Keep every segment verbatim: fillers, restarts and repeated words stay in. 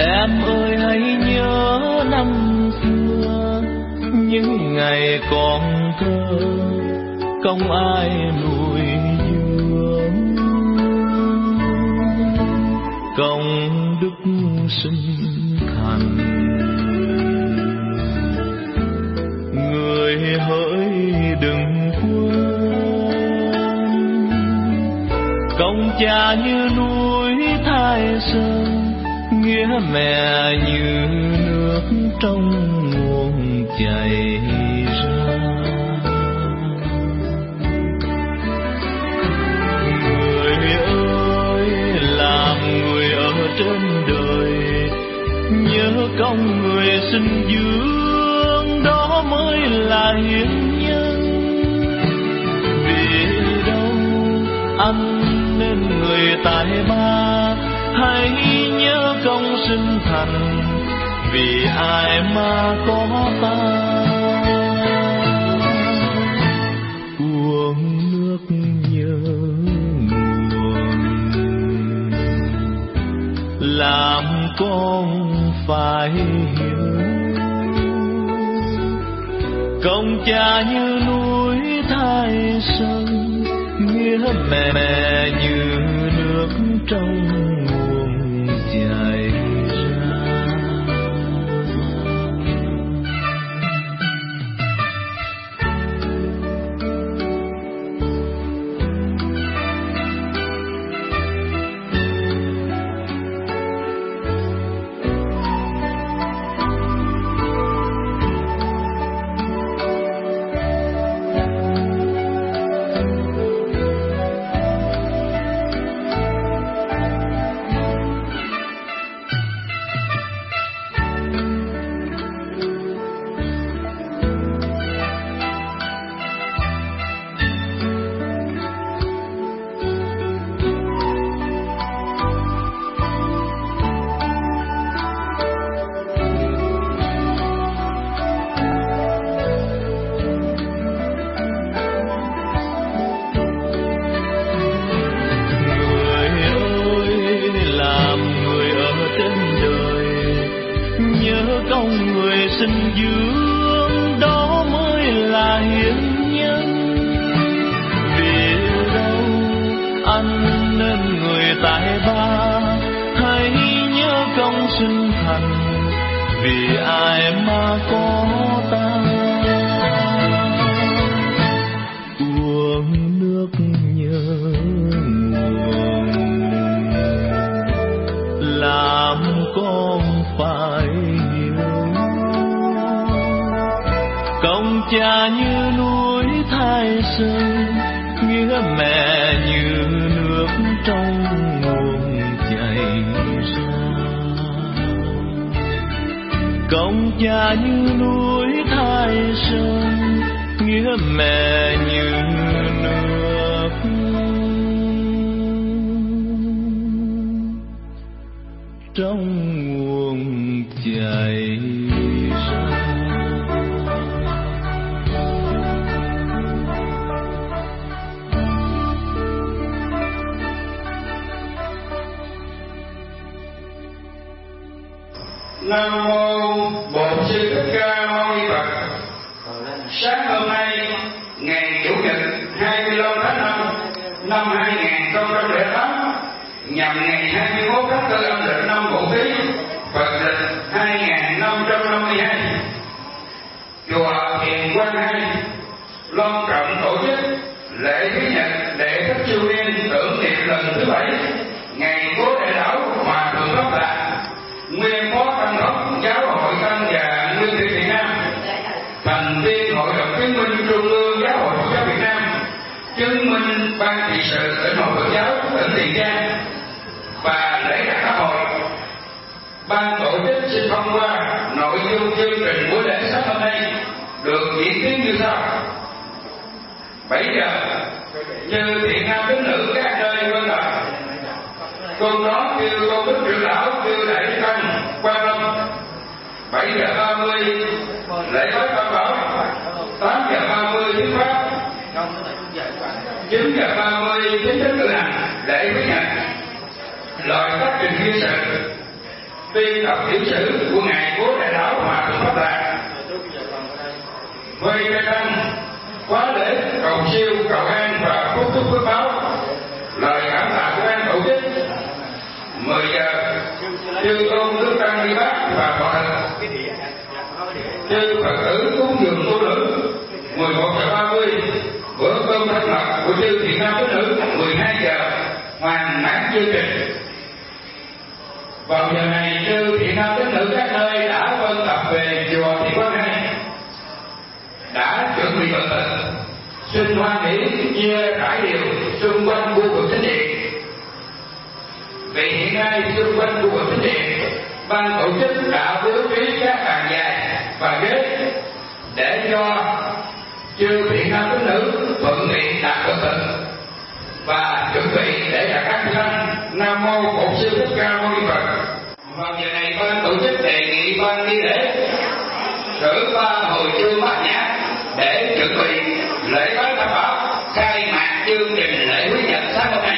Em ơi hãy nhớ năm xưa, những ngày còn thơ, không ai nuôi dưỡng, công đức sinh thành. Người hỡi đừng quên, công cha như núi Thái Sơn, nghĩa mẹ như nước trong nguồn chảy ra. Người ơi làm người ở trên đời, nhớ công người sinh dưỡng, đó mới là hiền nhân. Vì đâu anh nên người tài ba, hãy nhớ công sinh thành, vì ai mà có ta. Uống nước nhớ nguồn, làm con phải hiểu, công cha như núi Thái Sơn, nghĩa mẹ mẹ như nước trong nguồn chảy ra. Sinh dưỡng, đó mới là hiền nhân. Vì đâu anh nên người tài ba, hãy nhớ công sinh thành, vì ai mà có ta. Uống nước nhớ nguồn, làm con phải công cha như núi Thái Sơn, nghĩa mẹ như nước trong nguồn chảy ra. Công cha như núi Thái Sơn, nghĩa mẹ như nước trong nguồn chảy ra. Nam mô Bổn Sư Thích Ca Mâu Ni Phật. Sáng hôm nay ngày Chủ nhật hai mươi lăm tháng năm năm hai nghìn không trăm lẻ tám, nhằm ngày hai mươi mốt tháng tư âm lịch năm Mậu Tý, Phật lịch hai nghìn năm trăm năm mươi hai, chùa Thiền Quang Hai long trọng tổ chức lễ thứ nhật lễ Tết Chu Niên tưởng niệm lần thứ bảy ngày Cố Đại Lão Hòa Thượng Pháp Lạc, nguyên phó tăng thống giáo hội Tăng và Nguyên thủy Việt Nam, thành viên hội đồng chứng minh trung ương giáo hội Phật giáo Việt Nam, chứng minh ban trị sự tỉnh hội Phật giáo tỉnh Tiền Giang và lễ đặt pháp hội. Ban tổ chức xin thông qua nội dung chương trình buổi lễ sáng hôm nay được diễn tiến như sau: bảy giờ như thiện nam tín nữ các nơi vân tập con đó kêu con đức trưởng lão kêu đại tăng Quan Lâm. Bảy giờ ba mươi lễ bái tam bảo, tám giờ ba mươi thuyết pháp, chín giờ ba mươi chính thức cử hành lễ quý nhật, lời phát trình ghi sự, biên tập tiểu sử của ngài Cố Đại Lão Hòa Thượng Pháp Lạc. Với cái đăng quá lễ cầu siêu cầu an và phúc chúc phước báo, lời cảm tạ của ban tổ chức. Mười giờ chư tôn đức tăng ni bác và hòa thượng, chư Phật tử cúng dường tu nữ. Mười một giờ ba mươi bữa cơm thân mật của chư thiện nam tín nữ. Mười hai giờ hoàn mãn chương trình. Vào giờ này chư thiện nam tín nữ các nơi đã phân tập về chùa Thị Quang Hai, đã chuẩn bị bận tịch xin hoan hỷ chia rải điều xung quanh khu vực thánh điện. Vì hiện nay xung quanh khu vực thánh điện, ban tổ chức đã bố trí các bàn dài và ghế để cho chư thiện nam tín nữ thuận tiện đặt bận tịch và chuẩn bị để đặt các thanh Nam Mô Bổn Sư Thích Ca Mâu Ni Phật. Vào giờ này ban tổ chức đề nghị ban nghi lễ cử ba hồi chuông bát nhã để chuẩn bị lễ bái tam bảo, khai mạc chương trình lễ quý nhật sáng hôm nay.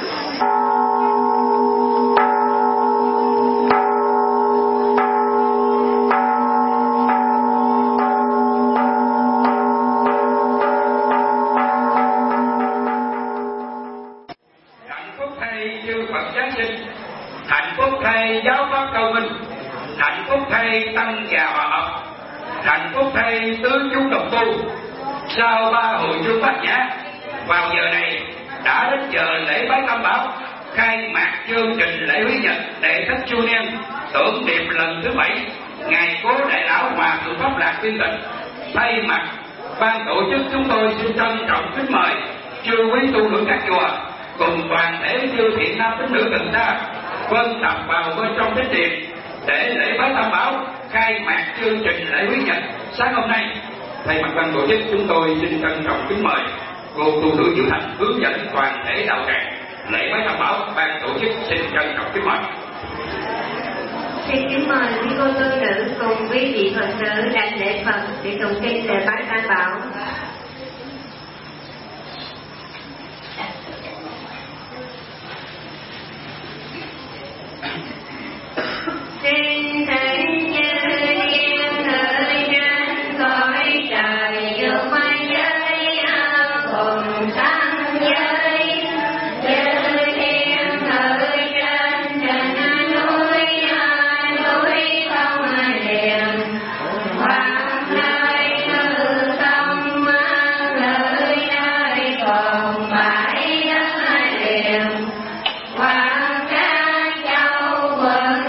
Hạnh phúc thay chư Phật Giáng sinh, hạnh phúc thay giáo pháp cầu minh, hạnh phúc thay tăng già hòa hợp, hạnh phúc thay tứ chúng đồng tu. Sau ba hồi chuông bát nhã, vào giờ này đã đến giờ lễ bái tam bảo, khai mạc chương trình lễ quý nhật đệ thất chu niên tưởng niệm lần thứ bảy ngài Cố Đại Lão Hòa Thượng Pháp Lạc Viên Tịch. Thay mặt ban tổ chức chúng tôi xin trân trọng kính mời chư quý tu nữ các chùa cùng toàn thể chư thiện nam tín nữ gần xa vân tập vào bên trong thánh điện để lễ bái tam bảo, khai mạc chương trình lễ quý nhật sáng hôm nay. Thay mặt ban tổ chức chúng tôi xin trân trọng kính mời cô tu nữ Diệu Thành hướng dẫn toàn thể đạo tràng lễ bái tam bảo. Ban tổ chức xin trân trọng kính mời. Xin kính mời quý cô tu nữ cùng quý vị Phật tử đảnh lễ Phật để tụng kinh lễ bái tam bảo. Xin thánh chư thiên thời trên cõi trời vượt qua giới cùng tăng giới, chư thiên thời trên trên núi núi không liền, hoặc nơi hư không nơi nơi còn bãi đất liền, hoặc các châu quận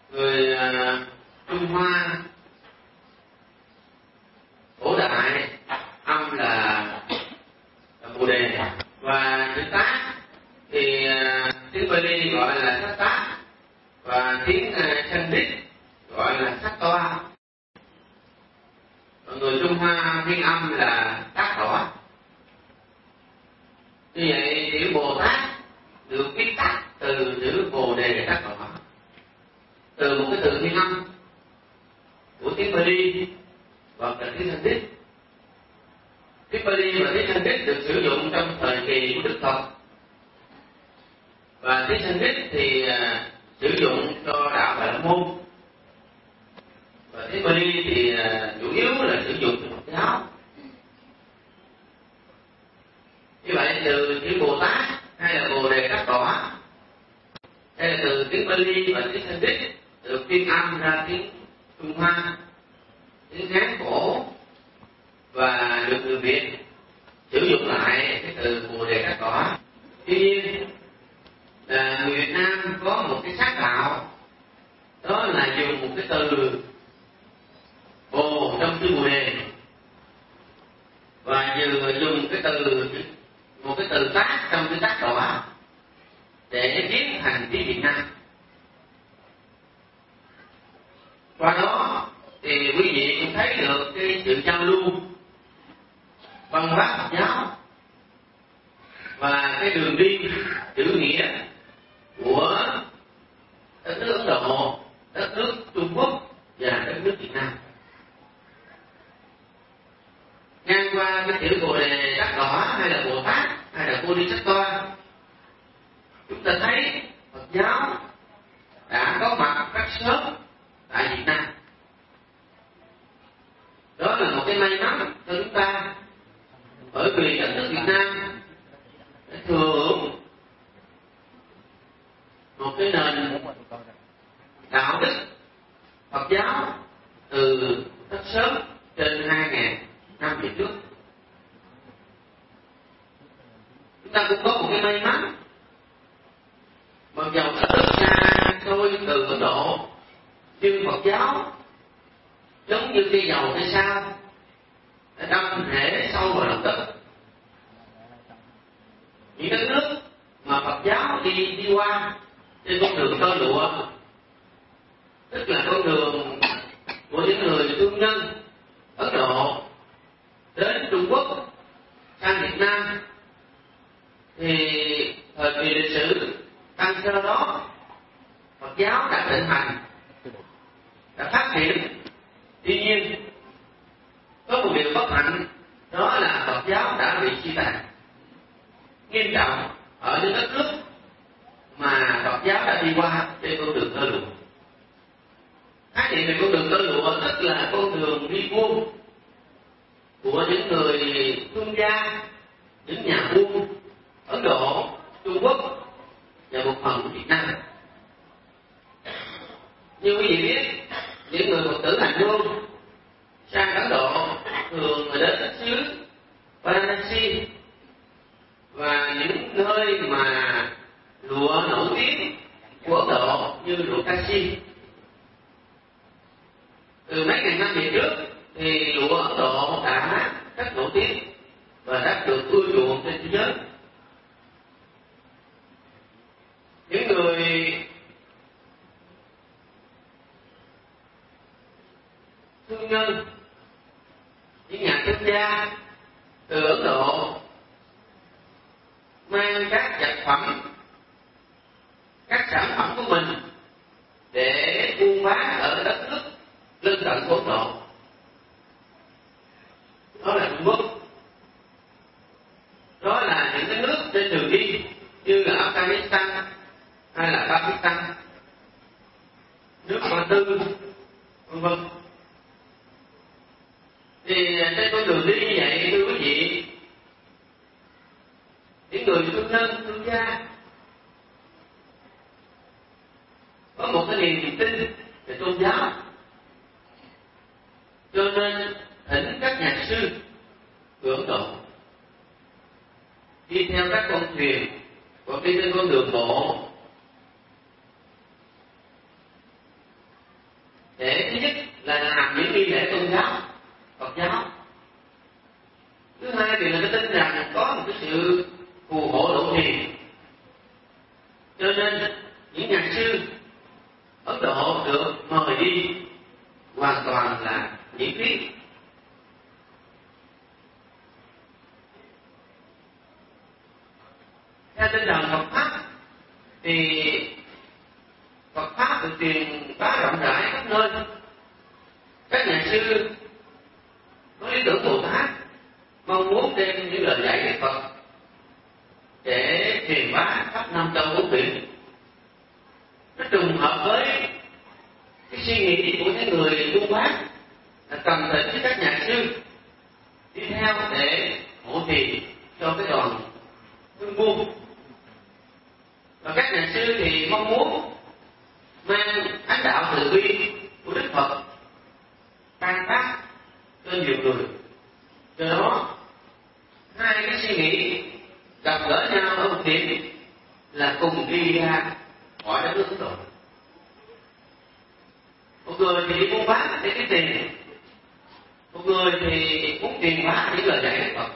người uh, Trung Hoa cổ đại âm là, là Bồ Đề, và chữ Tát thì uh, tiếng Pali gọi là Sát Tát, và tiếng uh, Sanskrit gọi là Sát Toa. Người Trung Hoa phiên âm là Tát Đỏ. Như vậy chữ Bồ Tát được viết tắt từ chữ Bồ Đề Tát Đỏ, từ một cái từ phiên âm của tiếng Pali hoặc là tiếng Sanskrit. Tiếng Pali và tiếng Sanskrit được sử dụng trong thời kỳ của Đức Phật, và tiếng Sanskrit thì uh, sử dụng cho đạo Bà La Môn, và tiếng Pali thì uh, chủ yếu là sử dụng cho Phật giáo. Như vậy từ chữ Bồ Tát hay là Bồ Đề Tát Đỏ hay là từ tiếng Pali và tiếng Sanskrit được phiên âm ra tiếng Trung Hoa, tiếng Hán cổ, và được người Việt sử dụng lại cái từ Bồ Đề Tát Đỏ. Tuy nhiên là người Việt Nam có một cái sáng tạo, đó là dùng một cái từ Bồ trong chữ Bồ Đề, và vừa dùng cái từ một cái từ Tát trong chữ Tát Đỏ để biến thành tiếng Việt Nam. Qua đó thì quý vị cũng thấy được cái sự giao lưu văn hóa Phật giáo và cái đường đi chữ nghĩa của đất nước Ấn Độ, đất nước Trung Quốc và đất nước Việt Nam. Ngang qua cái chữ Bồ Đề Tát Đỏ hay là Bồ Tát hay là Bodhisattva, chúng ta thấy Phật giáo đã có mặt rất sớm tại Việt Nam. Đó là một cái may mắn cho chúng ta, bởi vì đất nước Việt Nam thừa hưởng một cái nền đạo đức Phật giáo từ rất sớm, trên hai nghìn năm về trước. Chúng ta cũng có một cái may mắn, mặc dầu đất nước xa xôi từ Ấn Độ, nhưng Phật giáo giống như cây dầu cây sao đã đâm rễ sâu vào lòng đất. Những đất nước mà Phật giáo đi đi qua trên con đường tơ lụa, tức là con đường của những người thương nhân Ấn Độ đến Trung Quốc, sang Việt Nam, thì thời kỳ lịch sử tăng sơ đó Phật giáo đã thịnh hành, đã phát triển. Tuy nhiên có một điều bất hạnh, đó là Phật giáo đã bị suy tàn nghiêm trọng ở những đất nước mà Phật giáo đã đi qua trên con đường tơ lụa. Khái niệm về con đường tơ lụa tức là con đường đi buôn của những người thương gia, những nhà buôn Ấn Độ, Trung Quốc và một phần của Việt Nam. Như quý vị biết, những người Phật tử hành hương sang Ấn Độ thường đến đất xứ Varanasi và những nơi mà lụa nổi tiếng của Ấn Độ như lụa Kashi. Từ mấy ngàn năm về trước thì lụa Ấn Độ đã rất nổi tiếng và đã được ưa chuộng trên thế giới. Những người thương nhân, những nhà thương gia từ Ấn Độ mang các vật phẩm, các sản phẩm của mình để buôn bán ở đất nước lân cận của Ấn Độ, đó là Trung Quốc. Đó là những cái nước trên đường đi như là Afghanistan hay là Pakistan, nước Ba Tư, vân vân. Thì trên con đường đi như vậy, thưa quý vị, những người thương nhân, thương gia có một cái niềm tin về tôn giáo, cho nên thỉnh các nhà sư của Ấn Độ đi theo các con thuyền hoặc đi trên con đường bộ để thứ nhất là làm những nghi lễ tôn giáo Phật giáo, thứ hai thì là cái tin rằng có một cái sự phù hộ độ trì, cho nên những nhà sư Ấn Độ được mời đi hoàn toàn là miễn phí. Theo tinh thần Phật pháp thì Phật pháp được truyền bá rộng rãi khắp nơi. Các nhà sư có lý tưởng Bồ Tát mong muốn đem những lời dạy của Phật để truyền bá khắp năm châu bốn biển. Nó trùng hợp với cái suy nghĩ của những người buôn bán là cần thỉnh với các nhà sư đi theo để hộ trì cho cái đoàn thương buôn. Và các nhà sư thì mong muốn mang ánh đạo từ bi của Đức Phật ban phát cho nhiều người. Do đó hai cái suy nghĩ gặp gỡ nhau ở một điểm là cùng đi ra khỏi đất nước Ấn Độ. Một người thì đi buôn bán để kiếm tiền, một người thì muốn truyền bá những lời dạy của Phật.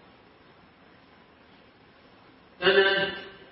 Cho nên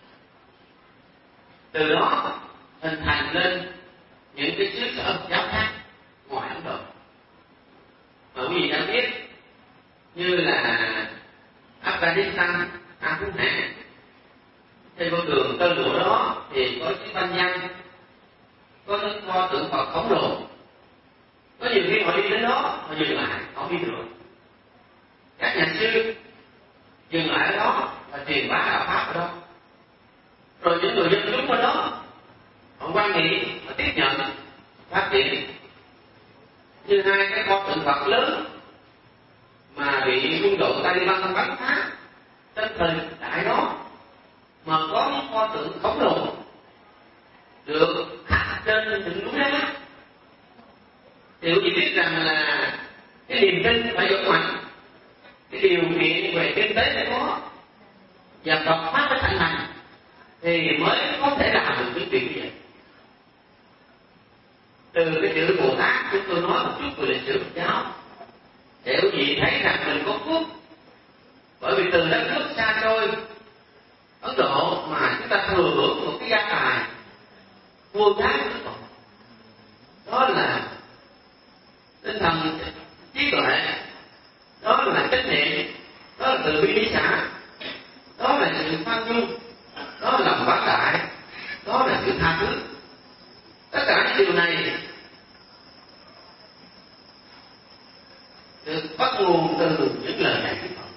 từ đó hình thành lên những cái xứ sở giáo khác ngoài Ấn Độ. Mà quý vị đã biết như là Afghanistan, An Phú Hạ, trên con đường tơ lụa đó thì có chiếc văn văn, có những pho tượng Phật khổng lồ. Có nhiều khi họ đi đến đó họ dừng lại, họ đi được. Các nhà sư dừng lại ở đó và truyền bá đạo pháp ở đó. Rồi những người dân chúng ở đó họ quan nghĩ, họ tiếp nhận, phát triển. Như hai cái pho tượng Phật lớn mà bị quân đội Taliban bắn phá trên thời đại đó, mà có những pho tượng khổng lồ được khắc trên những núi đá, thì quý vị biết rằng là cái niềm tin phải vững mạnh, cái điều kiện về kinh tế phải có, và Phật pháp phải thành hành thì mới có thể làm được những chuyện như vậy. Từ cái chữ Bồ Tát chúng tôi nói một chút về lịch sử Phật giáo để quý vị thấy rằng mình có phước, bởi vì từ đất nước xa xôi Ấn Độ mà chúng ta thừa hưởng một cái gia tài vô giá của Đức Phật. Đó là tinh thần trí tuệ, đó là trách nhiệm, đó là từ bi lý xã, đó là sự khoan dung, đó là lòng quảng đại, đó là sự tha thứ. Tất cả những điều này được bắt nguồn từ những lời dạy của Phật.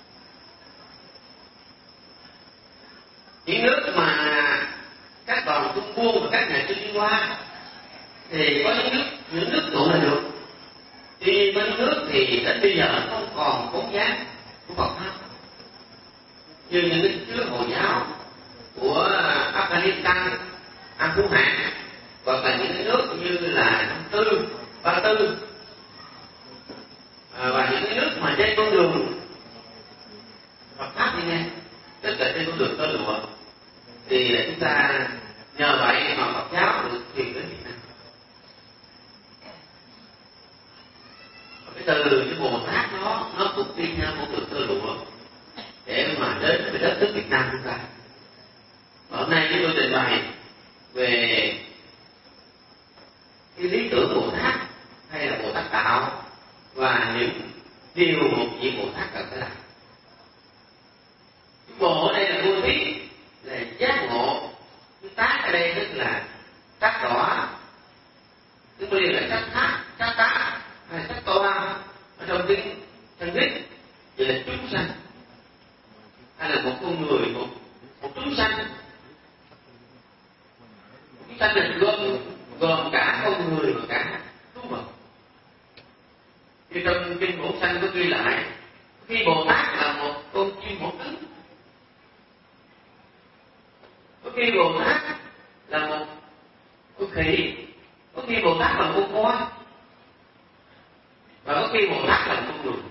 Những nước mà các đoàn thương buôn và các nhà sư đi qua thì có những nước những nước tụ là được. Tuy nhiên bên nước thì đến bây giờ không còn bóng dáng của Phật pháp, như những nước chứa Hồi giáo của Afghanistan, An Phú Hạ, hoặc là những nước như là Năm Tư, Ba Tư, à, và những nước mà trên con đường Phật pháp đi nghe, tức là trên con đường tơ lụa, thì chúng ta nhờ vậy mà Phật giáo được truyền đến Việt Nam. Cái từ cái Bồ Tát đó nó cũng đi theo con đường tơ lụa để mà đến với đất nước Việt Nam chúng ta. Và hôm nay chúng tôi trình bày về cái lý tưởng Bồ Tát hay là Bồ Tát đạo và những điều một vị Bồ Tát cần phải làm. Bồ ở đây là vô thí, là giác ngộ. Cái tác ở đây tức là tác đỏ, tức là sắc thác, sắc tá hay sắc toa ở trong tiếng Sanskrit, vậy là chúng sanh, hay là một con người, một một chúng sanh. Chúng sanh là gồm gồm cả con người và cả thú vật. Như trong kinh Bổn Sanh có ghi lại, khi Bồ Tát là một con chim hổ cứng, có khi Bồ Tát là một con khỉ, có khi Bồ Tát là một con voi, và có khi Bồ Tát là một con người.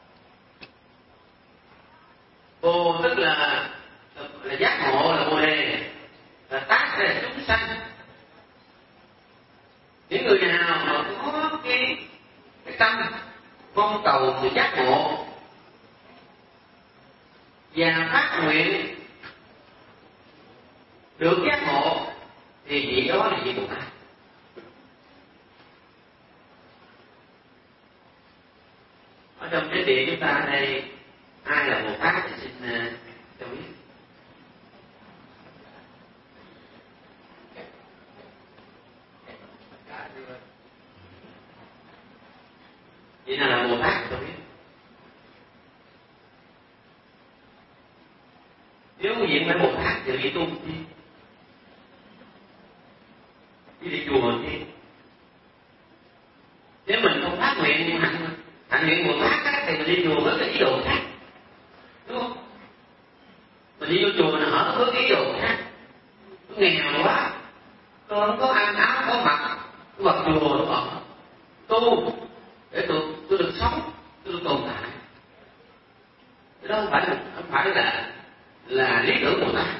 Bồ tức là là giác ngộ, là Bồ đề, là Tát là chúng sanh. Những người nào mà tâm mong cầu sự giác ngộ và phát nguyện được giác ngộ thì vị đó là vị Bồ Tát. Ở trong cái địa chúng ta ở đây ai là Bồ Tát thì xin uh, cho biết. Vậy nào là Bồ Tát cho biết. Nếu vị phải Bồ Tát thì vị tu chi? Đi đi chùa chi? Nếu mình không phát nguyện hạnh hạnh nguyện Bồ Tát á, thì mình đi chùa với cái ý đồ khác, đúng không? Mình đi vô chùa mình ở với cái ý đồ khác, nó nghèo quá, tôi không có ăn áo có mặc, tôi vào chùa tôi ở tu để tôi tôi được sống, tôi được tồn tại. Cái đó không phải là không phải là là lý tưởng Bồ Tát.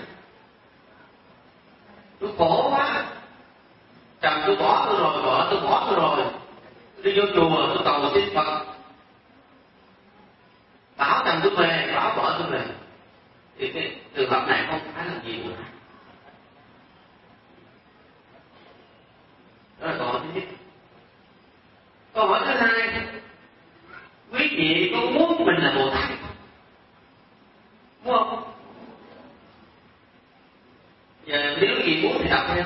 Tôi khổ quá, chồng tôi bỏ tôi rồi, vợ tôi bỏ tôi rồi, đi vô chùa tôi cầu xin Phật, bảo chồng tôi về, bảo vợ tôi về, thì cái trường hợp này không phải là gì Bồ Tát. Đó là câu hỏi thứ nhất. Câu hỏi thứ hai, quý vị có muốn mình là Bồ Tát không? Muốn không? Giờ nếu gì muốn thì đọc theo.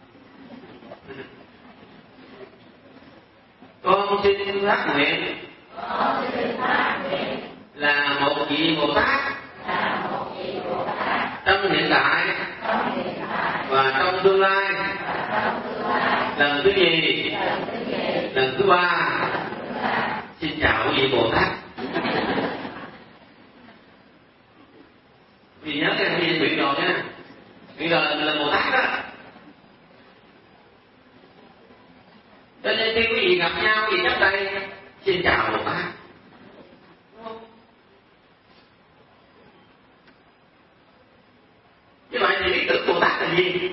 Con xin phát nguyện là một vị Bồ Tát trong hiện tại và trong tương lai. Lần thứ gì? Lần thứ ba. Xin chào quý vị Bồ Tát. Vì nhớ cái gì nguyện rồi nha. Nguyện rồi là mình là Bồ Tát đó. Cho nên khi quý vị gặp nhau thì chấp tay xin chào Bồ Tát. Như vậy thì lý tưởng Bồ Tát là gì?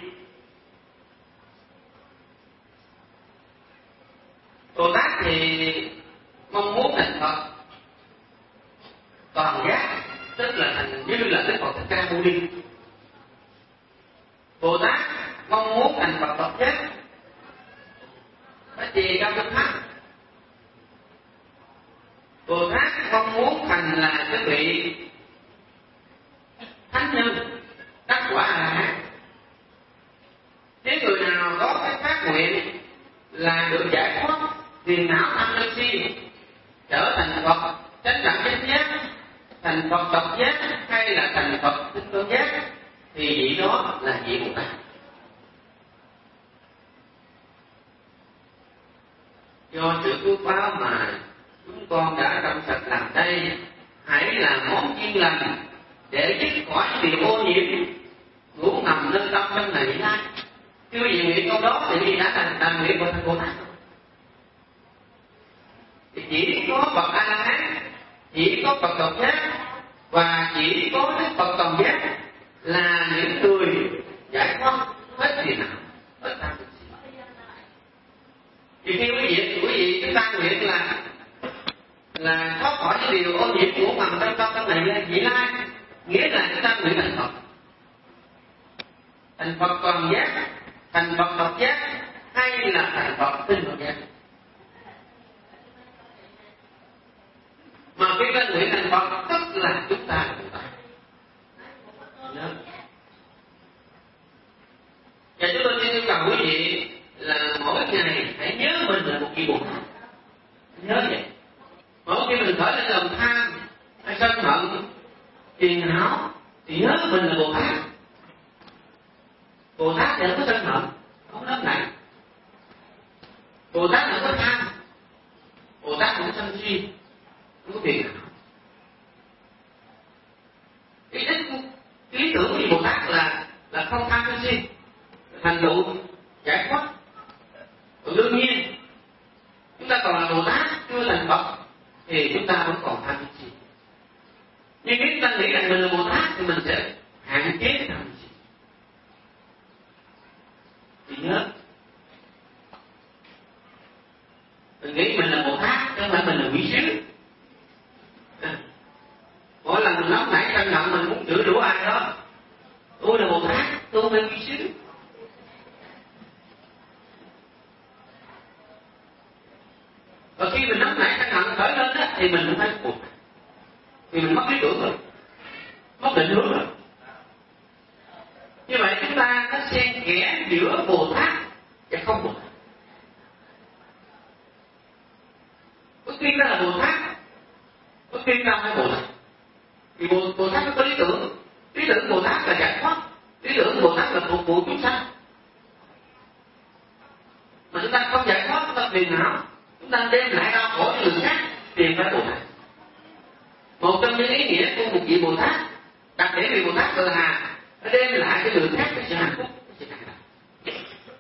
Bồ Tát thì mong muốn thành Phật toàn giác, tức là thành như là Đức Phật Thích Ca Mâu Ni. Bồ Tát mong muốn thành Phật Phật giác, phải trì cao tâm mắt. Bồ Tát mong muốn thành là cái vị thánh nhân đắc quả A Hán. Nếu người nào có cái phát nguyện là được giải thoát phiền não tham sân si, trở thành Phật chánh đẳng chánh giác, thành Phật độc giác hay là thành Phật tinh tôn giác, thì vị đó là vị Bồ Tát. Do sự phước báo mà chúng con đã trong sạch làm đây, hãy làm món chiên lành để dứt khỏi điều ô nhiễm ngủ nằm nơi tâm trong này nay. Chưa gì nguyện câu đó thì vì đã thành thành nguyện của thành Bồ Tát. Thì chỉ có Phật A La Hán, chỉ có Phật độc giác và chỉ có Đức Phật toàn giác là những người giải thoát hết phiền não, hết tham sân si. Thì khi quý vị quý vị chúng ta nguyện là là thoát khỏi những điều ô nhiễm của bằng trong tâm trong này là vị lai, nghĩa là chúng ta nguyện thành Phật, thành Phật toàn giác, thành Phật độc giác hay là thành Phật tinh thuần giác. Mà khi ta nguyện thành Phật tức là chúng ta là Bồ Tát. Và chúng tôi xin yêu cầu quý vị là mỗi ngày hãy nhớ mình là một vị Bồ Tát. Nhớ vậy. Mỗi khi mình khởi lên lòng tham hay sân hận, phiền não thì nhớ mình là Bồ Tát. Bồ Tát thì không có sân hận, không có nóng nảy. Bồ Tát không có tham, Bồ Tát không có sân si, không có phiền não. Cái ý, cái ý tưởng của Bồ Tát là là không tham sân si, thành tựu giải thoát. Còn đương nhiên chúng ta còn là Bồ Tát chưa thành Phật thì chúng ta vẫn còn tham sân si. Nhưng nếu chúng ta nghĩ rằng mình là Bồ Tát thì mình sẽ hạn chế cái tham sân si. Thì nhớ, mình nghĩ mình là Bồ Tát chứ không phải mình là quỷ sứ. À, mỗi lần mình nóng nảy căng thẳng mình muốn chửi rủa ai đó, tôi là Bồ Tát, tôi không phải quỷ sứ. Và khi mình nóng nảy căng thẳng khởi lên đó, thì mình cũng phải buộc, vì mình mất lý tưởng rồi, mất định hướng rồi. Như vậy chúng ta nó xen kẽ giữa Bồ Tát và không Bồ Tát. Có khi ta là Bồ Tát, có khi ta không phải Bồ Tát. Vì Bồ, Bồ Tát nó có lý tưởng, lý tưởng Bồ Tát là giải thoát, lý tưởng Bồ Tát là phục vụ chúng sanh. Mà chúng ta không giải thoát, chúng ta phiền não, chúng ta đem lại đau khổ cho người khác, thì phải Bồ Tát. Một trong những ý nghĩa của một vị Bồ Tát, đặc điểm vị Bồ Tát Cơ Hà, nó đem lại cho người khác cái sự hạnh phúc, cái sự hạnh phúc.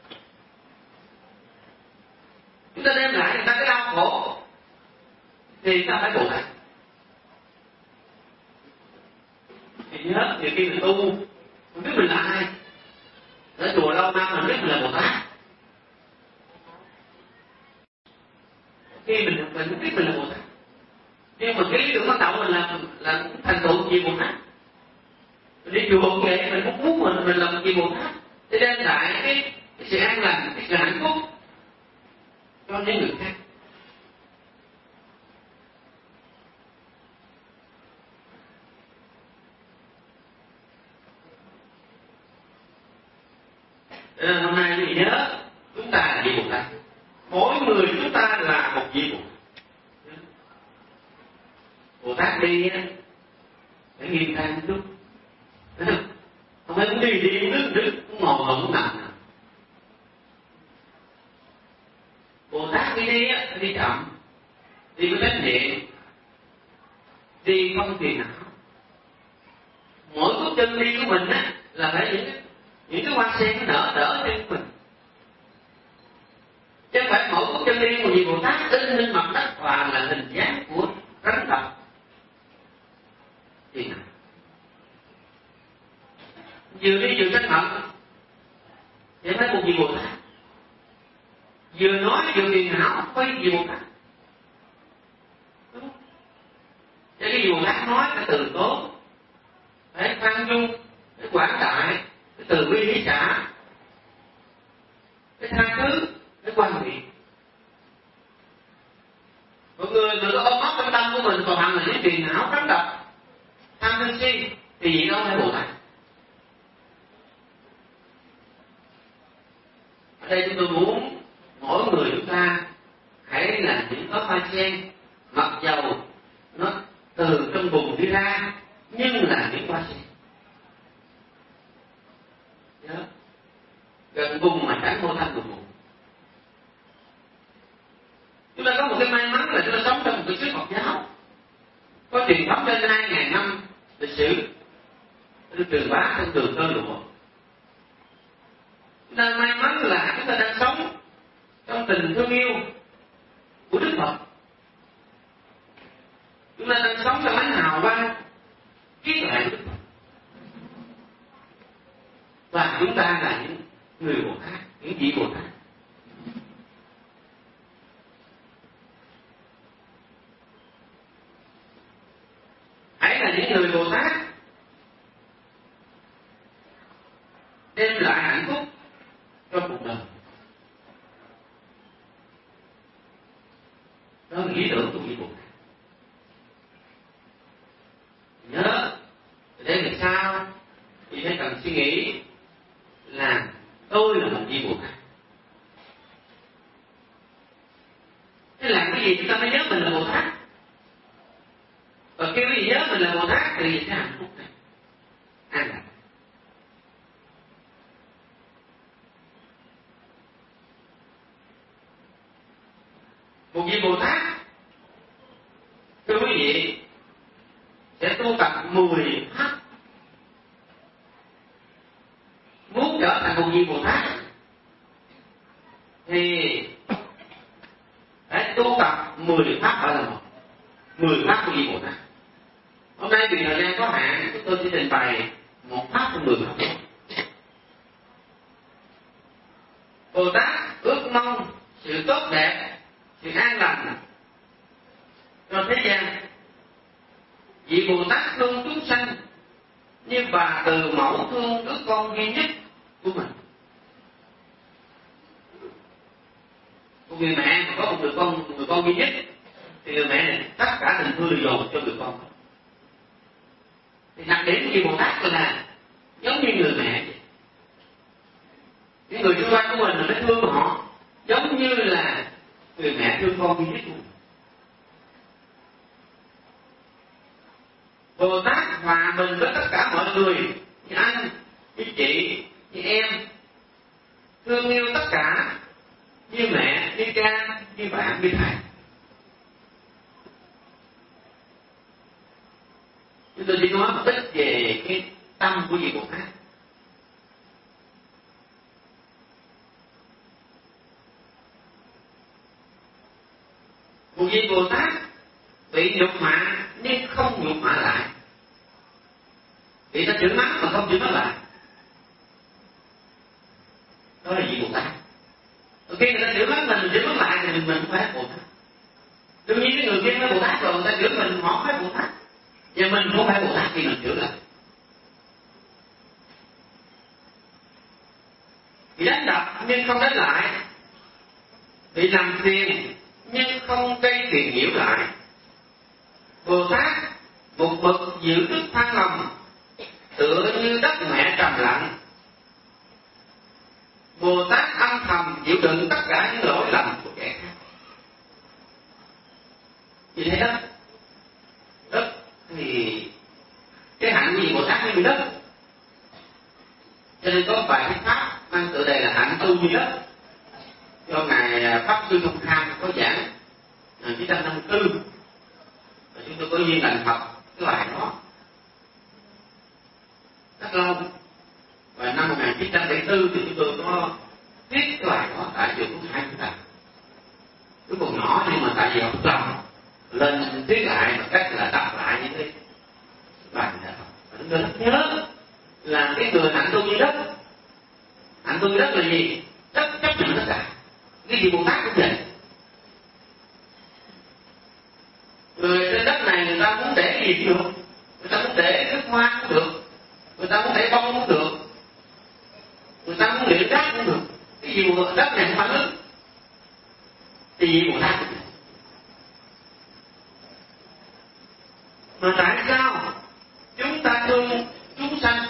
Chúng ta đem lại người ta cái đau khổ, thì ta phải Bồ Tát. Thì nhớ, nhiều khi mình tu, không biết mình là ai. Ở chùa lâu năm mình biết mình là Bồ Tát. Khi mình mình biết mình là Bồ Tát. Nhưng mà cái lý tưởng ban đầu mình là là thành tựu gì Bồ Tát. Mình đi chùa cũng vậy, mình cũng muốn mình mình làm gì Bồ Tát để đem lại cái, cái sự an lành, cái sự hạnh phúc cho những người khác. À, hôm nay quý vị nhớ, chúng ta là vị Bồ Tát. Mỗi người chúng ta là một vị Bồ Tát. Bồ Tát đi phải nghiêm trang một chút, không phải cũng đi đi cũng đứng đứng cũng ngồi ngồi cũng nằm. Bồ Tát đi đi á, đi chậm, đi có trách nhiệm, đi không phiền não. Mỗi bước chân đi của mình á là phải những những cái hoa sen nó nở đỡ trên mình, chứ không phải mỗi bước chân đi của vị Bồ Tát in lên mặt đất và là hình dáng của rắn độc. Thì vừa đi vừa tranh luận để thấy một vị Bồ Tát, vừa nói vừa phiền não với vị Bồ Tát. Để cái vị Bồ Tát nói cái từ tốt, phải khoan dung, phải quảng đại, cái từ bi hỷ xả, cái tha thứ, cái quan hệ. Mọi người người có ôm ấp trong tâm của mình còn hằng là những phiền não rắn độc, tham sân si, thì gì đó phải Bồ Tát. Ở đây chúng tôi muốn mỗi người chúng ta hãy là những có hoa sen, mặc dầu nó từ trong bùn đi ra, nhưng là những hoa sen. Nhớ, gần bùn mà chẳng vô thanh bùn. Chúng ta có một cái may mắn là chúng ta sống trong một cái xứ Phật giáo, có truyền thống trên hai ngàn năm lịch sử được truyền bá trong đường tơ lụa. Chúng ta may mắn là chúng ta đang sống trong tình thương yêu của Đức Phật. Chúng ta đang sống trong ánh hào quang trí tuệ của Đức Phật. Và chúng ta là những người Bồ Tát, những vị Bồ Tát. Hãy là những người Bồ Tát đem lại hạnh phúc cho cuộc đời. Đó là ý tưởng của vị Bồ Tát. Nhớ, để làm sao thì phải cần suy nghĩ là tôi là một vị Bồ Tát. Thế làm cái gì chúng ta mới nhớ mình là Bồ Tát. Và khi quý vị nhớ mình là Bồ Tát thì sẽ hạnh phúc này, an lạc. Một vị Bồ Tát, thưa quý vị, sẽ tu tập mười pháp. Muốn trở thành một vị Bồ Tát thì phải tu tập mười pháp gọi là một. Mười pháp của vị Bồ Tát. Hôm nay vì thời gian có hạn, chúng tôi sẽ trình bày một pháp trong mười pháp. Bồ Tát ước mong sự tốt đẹp, sự an lành cho thế gian. Vị Bồ Tát thương chúng sanh như bà từ mẫu thương đứa con duy nhất của mình. Một người mẹ mà có một người con, một người con duy nhất thì người mẹ này tất cả tình thương đều dồn cho người con. Thì đặc điểm của vị Bồ Tát là giống như người mẹ. Những người xung quanh của mình mình phải thương họ giống như là người mẹ thương con duy nhất của mình. Bồ Tát hòa mình với tất cả mọi người, như anh, như chị, như em, thương yêu tất cả, như mẹ, như cha, như bạn, như thầy. Chúng tôi chỉ nói một ít về cái tâm của vị Bồ Tát. Một vị Bồ Tát bị nhục mạ nhưng không nhục mạ lại. Bị ta chửi mắng mà không chửi mắng lại. Đó là vị Bồ Tát. Khi người ta chửi mắng mình, mình chửi mắng lại thì mình, mình không phải Bồ Tát. Đương nhiên cái người kia nói Bồ Tát rồi, người ta chửi mình họ không phải Bồ Tát. Và mình không phải Bồ Tát khi mình chửi lại. Bị đánh đập nhưng không đánh lại. Bị làm phiền nhưng không gây phiền nhiễu lại. Bồ Tát một bậc giữ đức than lòng, tựa như đất mẹ trầm lặng. Bồ Tát âm thầm chịu đựng tất cả những lỗi lầm của kẻ khác. Vì thế đất, đất thì cái hạnh của vị Bồ Tát như đất. Cho nên có bài thuyết pháp mang tựa đề là hạnh tu như đất, do ngài Pháp Sư Thông Kham có giảng một nghìn chín trăm năm mươi tư. Và chúng tôi có duyên lành học cái bài đó rất lâu. Và năm một nghìn chín trăm bảy mươi tư thì chúng tôi có viết cái bài đó tại trường Quốc Hải chúng ta. Lúc còn nhỏ nhưng mà tại vì học lòng lên viết lại bằng cách là đọc lại những cái bài này. Chúng tôi rất nhớ là cái người hạnh tu như đất. Hạnh tu như đất là gì? Đất chấp nhận tất cả. Cái gì Bồ Tát cũng vậy. Người trên đất này người ta muốn để gì cũng được. Người ta muốn để nước hoa cũng được. Người ta muốn để bông cũng được. Người ta muốn để rác cũng được. Cái gì mà đất này không phải nước. Thì gì Bồ Tát cũng vậy. Mà tại sao chúng ta thương chúng sanh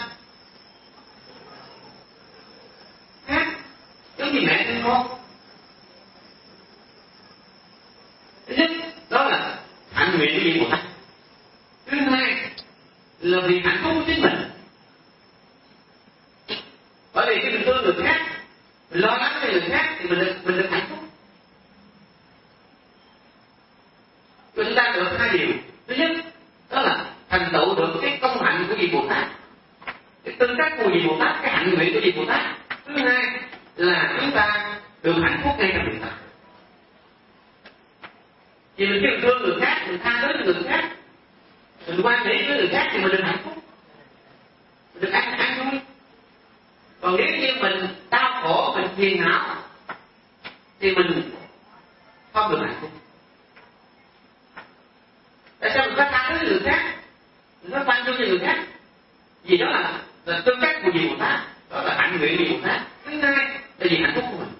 khác giống như mẹ thương con? Thứ nhất đó là hạnh nguyện của vị Bồ Tát. Thứ hai là vì hạnh phúc của chính mình. Bởi vì khi mình thương người khác, mình lo lắng cho người khác thì mình được, mình được hạnh phúc. Chúng ta được hai điều. Thứ nhất đó là thành tựu được cái công hạnh của vị Bồ Tát, cái tư cách của vị Bồ Tát, cái hạnh nguyện của vị Bồ Tát. Thứ hai là chúng ta được hạnh phúc ngay trong hiện tại. Vì mình khi mình thương người khác, mình tha thứ người khác, mình quan nghĩ với người khác thì mình được hạnh phúc, mình được ăn ăn vui. Còn nếu như mình đau khổ, mình phiền não thì mình không được hạnh phúc. Tại sao mình có tha thứ người khác, mình có quan dung cho người khác? Vì đó là, là tư cách của vị Bồ Tát, đó là hạnh nguyện của vị Bồ Tát. Thứ hai là vì hạnh phúc của mình.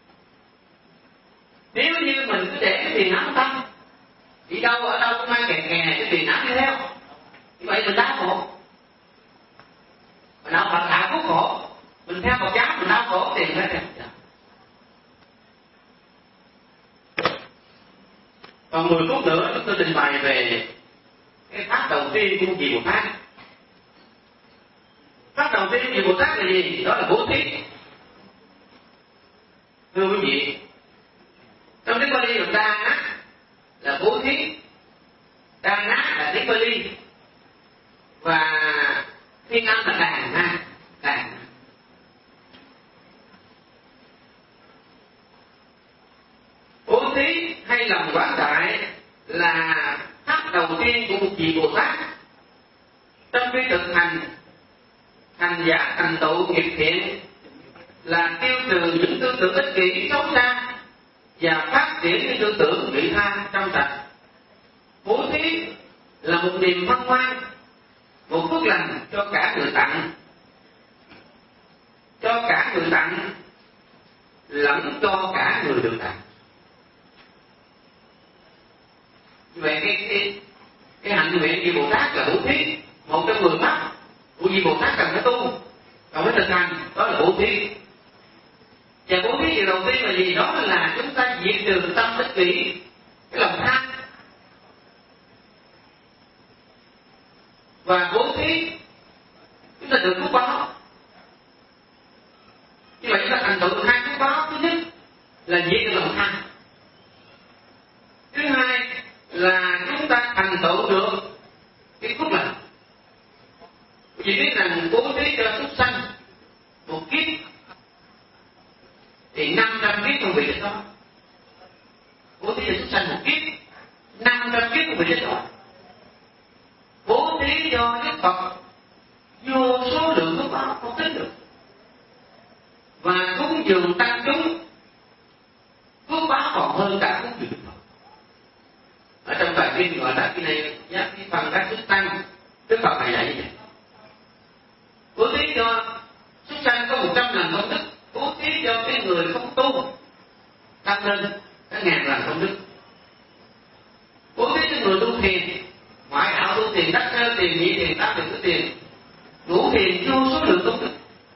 Nếu như mình cứ để cái phiền não tâm, đi đâu ở đâu cũng mang kè kè cái phiền não đi theo, như vậy mình đau khổ. Mình đạo Phật đạo cứu khổ, mình theo Phật giáo mình đau khổ thì mình phải theo Phật giáo. Còn mười phút nữa chúng tôi trình bày về cái pháp đầu tiên của vị Bồ Tát. Pháp đầu tiên của vị Bồ Tát là gì? Đó là bố thí. Thưa quý vị, trong tiếng Pali là đa nát là bố thí, đa nát là tiếng Pali, và phiên âm là đàn na, đàn. Bố thí hay lòng quảng đại là pháp đầu tiên của một vị Bồ Tát. Trong khi thực hành hành giả thành tựu nghiệp thiện là tiêu trừ những tư tưởng ích kỷ xấu xa và phát triển những tư tưởng vị tha trong sạch. bố thí là một niềm hân hoan, một phước lành cho cả người tặng, cho cả người tặng lẫn cho cả người được tặng. Vậy cái cái cái hạnh nguyện gì Bồ Tát là bố thí, một trong mười pháp của gì Bồ Tát cần phải tu, cần phải thực hành, đó là bố thí. Và bố thí điều đầu tiên là gì? Đó là chúng ta diệt trừ tâm ích kỷ, cái lòng tham. Và bố thí chúng ta được phước báo. Như vậy chúng ta thành tựu được hai phước báo. Thứ nhất là diệt trừ lòng tham. Thứ hai là chúng ta thành tựu được cái phước lành. Vì biết rằng bố thí cho súc sanh một kiếp thì năm trăm kiếp không bị chết đó. Bố thí cho súc sanh một kiếp năm trăm kiếp không bị chết đó. Bố thí cho Đức Phật vô số lượng phước báo không tính được. Và cúng dường tăng chúng phước báo còn hơn cả cúng dường Đức Phật. Ở trong bài kinh gọi là cái này giá cái phần các sức tăng, Đức Phật này dạy như vậy. Bố thí cho súc sanh có một trăm lần công đức, bố thí cho cái người không tu tăng lên cả ngàn lần công đức. Bố thí cho người tu thiền, ngoại đạo tu thiền, đắc sơ thiền, nhị thiền, tam thiền, tứ thiền, ngũ thiền vô số lượng công đức.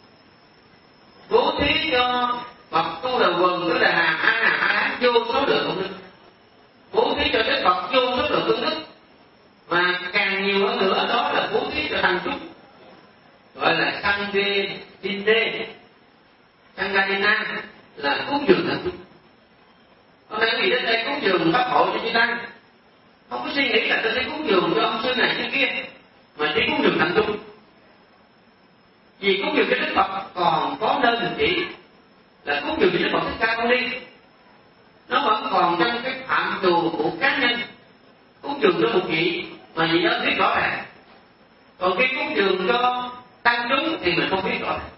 Bố thí cho bậc tu đầu quần, tứ đà hàm, a hàm, a hán vô số lượng công đức. Bố thí cho Đức Phật vô số lượng công đức. Và càng nhiều hơn nữa đó là bố thí cho tăng chúng, gọi là Sangha Dinde, Sangha Dina, là cúng dường tăng chúng. Hôm nay quý vị đến đây cúng dường pháp hội cho chư tăng, không có suy nghĩ là tôi sẽ cúng dường cho ông sư này sư kia, mà chỉ cúng dường tăng chúng. Vì cúng dường cho Đức Phật còn có nơi hình chỉ là cúng dường cho Đức Phật Thích Ca Mâu Ni, nó vẫn còn trong cái phạm trù của cá nhân. Cúng dường cho một vị mà vị đó biết rõ ràng, còn khi cúng dường cho tăng chúng thì mình không biết rõ ràng.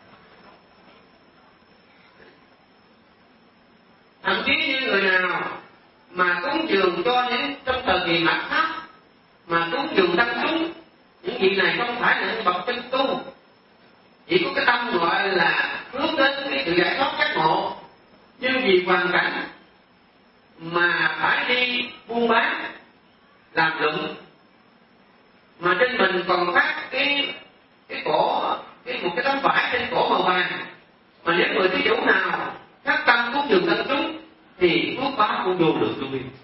Thậm chí những người nào mà cúng dường cho những trong thời kỳ mạt Pháp mà cúng dường tăng chúng, những vị này không phải là những bậc chân tu, chỉ có cái tâm gọi là hướng đến cái sự giải thoát giác ngộ, nhưng vì hoàn cảnh mà phải đi buôn bán làm lụng, mà trên mình còn phát cái cái cổ cái một cái tấm vải trên cổ màu vàng, mà nếu người thí chủ nào phát tâm cúng dường tăng chúng thì phước báo cũng vô lượng vô biên.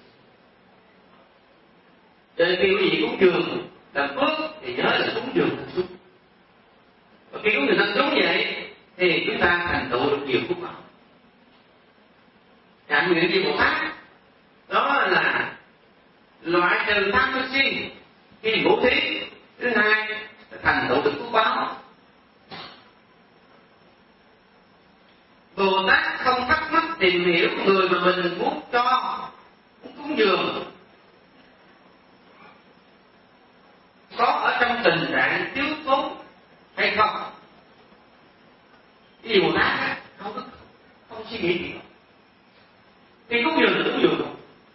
Cho nên khi quý vị cúng dường làm phước thì nhớ là cúng dường tăng chúng. Và khi cúng dường tăng chúng vậy thì chúng ta thành tựu được nhiều phước báo. Hạnh nguyện gì Bồ Tát đó là loại trừ tham sân si khi bố thí. Thứ hai là thành tựu được phước báo. Bồ Tát không thắc mắc tìm hiểu người mà mình muốn cho, muốn cúng dường có ở trong tình trạng thiếu thốn hay không. Cái gì Bồ Tát không có, không suy nghĩ gì. Khi cúng dường thì cúng dường.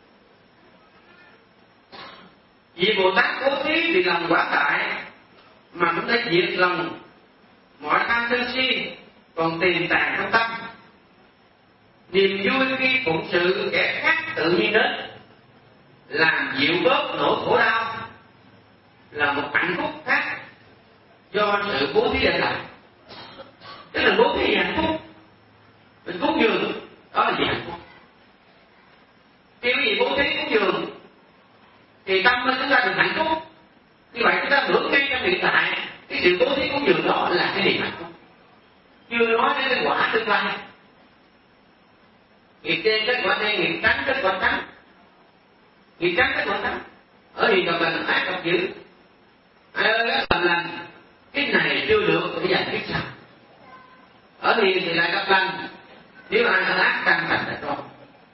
Vì Bồ Tát bố thí vì lòng quả tại mà cũng đã diệt lòng mọi tham sân si còn tiềm tàng trong tâm. Niềm vui khi phụng sự kẻ khác tự nhiên đến, làm dịu bớt nỗi khổ đau, là một hạnh phúc khác do sự bố thí đã làm. Tức là bố thí hạnh phúc, mình cúng dường đó là gì hạnh phúc. Khi cái gì bố thí cúng dường thì tâm của chúng ta được hạnh phúc. Như vậy chúng ta hưởng ngay trong hiện tại cái sự bố thí cúng dường đó là cái niềm hạnh phúc. Chưa nói đến cái quả tương lai. Nghiệp đen kết quả đen, nghiệp trắng kết quả trắng. Nghiệp trắng kết quả trắng. Ở hiện gặp lành, ác gặp dữ. Ai ơi ác làm lành, cái này chưa được thì giải quyết sao? Ở hiền thì lại gặp lành, nếu ai là ác càng thành là rồi.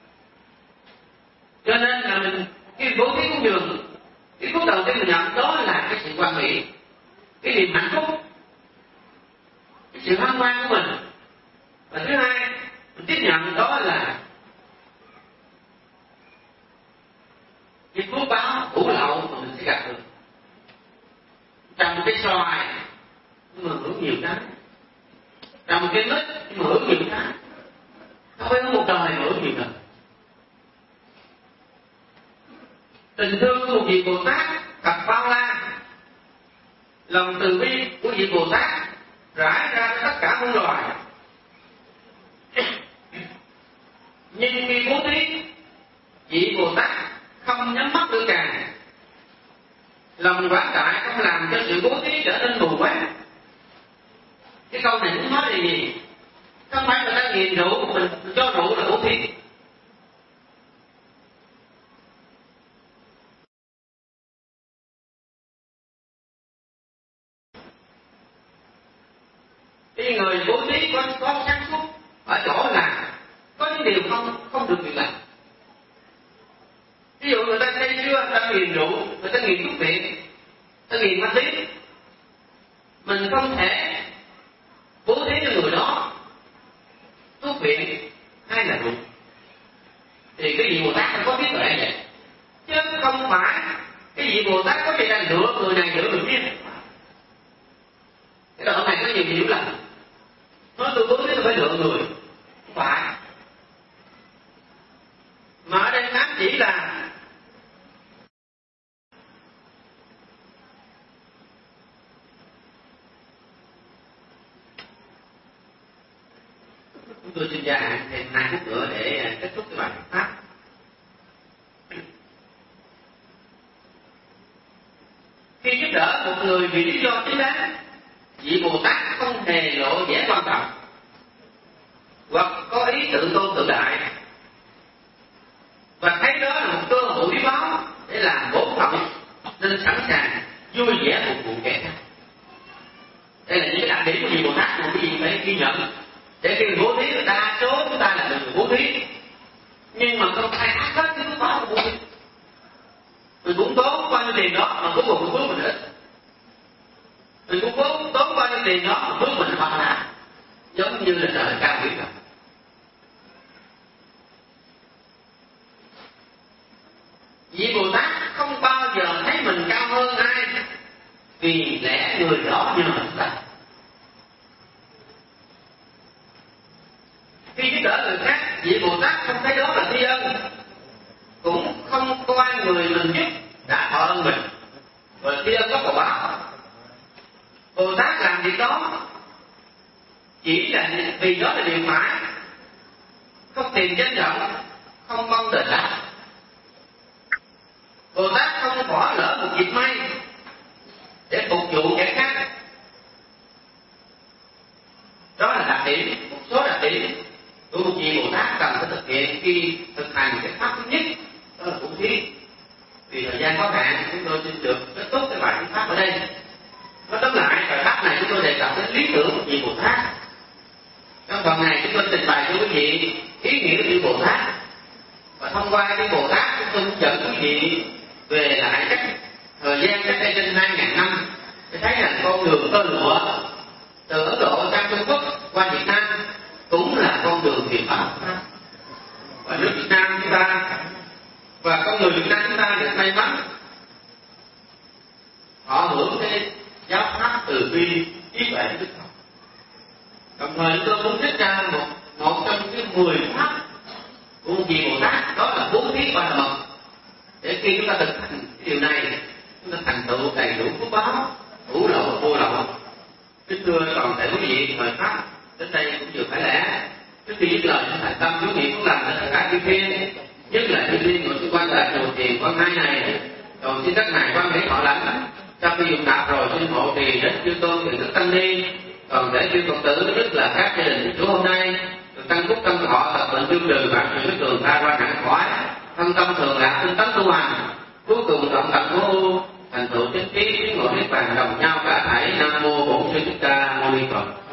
Cho nên là mình cái bố thí cúng dường, cái phút đầu tiên mình nhận đó là cái sự quan mỹ, cái niềm hạnh phúc, cái sự hân hoan của mình. Và thứ hai mình tiếp nhận đó là cái phước báo hữu lậu tình thương của một vị Bồ Tát thật bao la, lòng từ bi của vị Bồ Tát rải ra cho tất cả muôn loài. Nhưng khi bố thí, vị Bồ Tát không nhắm mắt lưỡi càng, lòng quảng đại không làm cho sự bố thí trở nên mù quáng. Cái câu này muốn nói là gì? Không phải người ta nghiền rượu, mình cho rượu là bố thí. Cái người bố thí có, có sáng suốt ở chỗ là có những điều không không được việc làm. Ví dụ người ta say chưa, người ta nghiền rượu, người ta nghiền thuốc viện, người ta nghiền ma túy, mình không thể bố thí cho người đó thuốc viện hay là rượu. Thì cái vị Bồ Tát phải có trí tuệ vậy, chứ không phải cái vị Bồ Tát có thể là lựa người này lựa người kia. Cái đoạn này có nhiều hiểu lầm. Nói tôi bố thí tôi phải lựa người, không phải. Mà ở đây ám chỉ là chúng tôi xin gia hạn thêm hai phút nữa để kết thúc cái bài pháp. Khi giúp đỡ một người vì lý do chính đáng, vị Bồ Tát không hề lộ vẻ quan trọng hoặc có ý tự tôn tự đại, và thấy đó là một cơ hội quý báu để làm bổn phận, nên sẵn sàng vui vẻ phục vụ kẻ khác. Đây là những cái đặc điểm của vị Bồ Tát mà quý vị phải ghi nhận. Để khi bố thí người ta số chúng ta là người bố thí, nhưng mà không khai thác hết cái phước báo của bố thí. Mình cũng tốn bao nhiêu tiền đó mà cuối cùng phước mình ít. Mình cũng tốn tốn bao nhiêu tiền đó mà phước mình bằng là giống như là trời cao biển rộng. Vị Bồ Tát không bao giờ thấy mình cao hơn ai, vì lẽ người đó như mình ta. Khi giúp đỡ người khác, vị Bồ Tát không thấy đó là tri ân, cũng không coi người mình giúp đã thọ ơn mình, và tri ân có quả báo. Bồ Tát làm việc đó chỉ là vì đó là điều phải, không tìm danh vọng, không mong đền đáp. Bồ Tát không bỏ lỡ một dịp may để phục vụ kẻ khác. Đó là đặc điểm, một số đặc điểm của một vị Bồ Tát cần phải thực hiện khi thực hành cái pháp thứ nhất, đó là bố thí. Vì thời gian có hạn, chúng tôi xin được kết thúc cái bài pháp ở đây. Nói tóm lại, bài pháp này chúng tôi đề cập đến lý tưởng của vị Bồ Tát. Trong phần này chúng tôi trình bày cho quý vị ý nghĩa của vị Bồ Tát, và thông qua cái Bồ Tát chúng tôi cũng dẫn quý vị về lại cách thời gian cách đây trên hai ngàn năm để thấy rằng con đường tơ lụa từ Ấn Độ sang Trung Quốc qua Việt Nam cũng là con đường Việt Pháp. Và nước Việt Nam chúng ta và con người Việt Nam chúng ta được may mắn họ hưởng cái giáo pháp từ bi trí tuệ Đức Phật. Đồng thời tôi muốn trích ra một một trong cái mười pháp của một vị Bồ Tát, đó là bố thí ba la mật. Để khi chúng ta thực hành cái điều này, chúng ta thành tựu đầy đủ phước báo, hữu lậu và vô lậu. Kính thưa toàn thể quý vị, mời pháp đến đây cũng vừa phải lẽ. Trước khi dứt lời, thành tâm chú niệm phước lành cho tất cả chư thiên, nhất là chư thiên ngồi xung quanh tại chùa Thiền Quang Hai này, còn xin các ngài quan hệ họ lãnh. Sau khi dùng nạp rồi, xin hộ trì đến chư tôn thiền đức tăng ni, còn để chư Phật tử, nhất là các gia đình chủ hôm nay được tăng phúc tâm thọ, tập bệnh tiêu trừ, bạn sự đức đường tha qua nặng khỏi, thân tâm thường lạc, tinh tấn tu hành, cuối cùng động tập vô u, thành tựu chánh trí, tiến ngộ niết bàn đồng nhau cả thảy. Nam mô Bổn Sư Thích Ca Mâu Ni Phật.